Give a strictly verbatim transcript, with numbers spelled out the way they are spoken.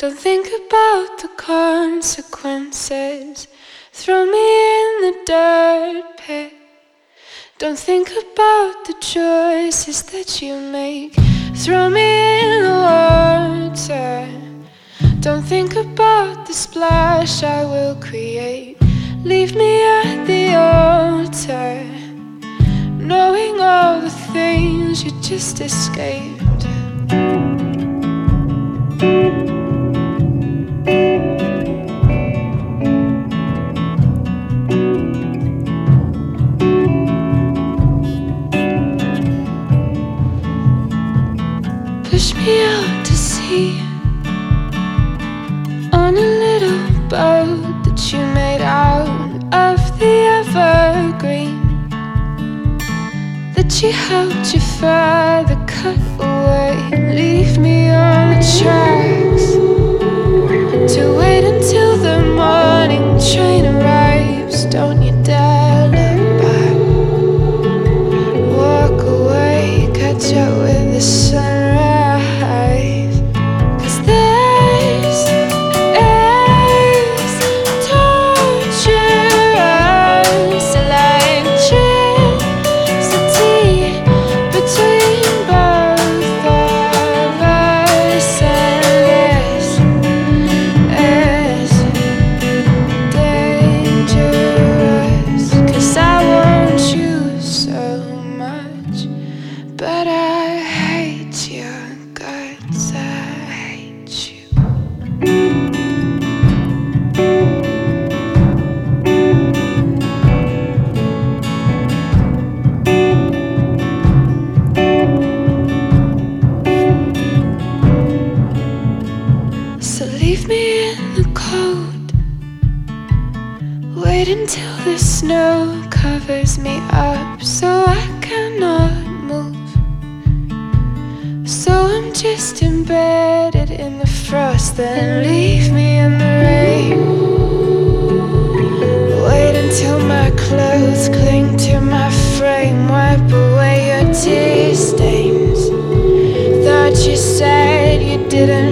Don't think about the consequences. Throw me in the dirt pit. Don't think about the choices that you make. Throw me in the water. Don't think about the splash I will create. Leave me at the altar, knowing all the things you just escaped. Push me out to sea on a little boat that you made out of the evergreen that you helped your father cut away. Leave me on the tracks to wait until the morning train arrives. Don't you dare look back. Walk away, catch up with the sunrise. But I hate your guts, I hate you. So leave me in the cold. Wait until the snow covers me up so I cannot move. So I'm just embedded in the frost. Then leave me in the rain. Wait until my clothes cling to my frame. Wipe away your tear stains. Thought you said you didn't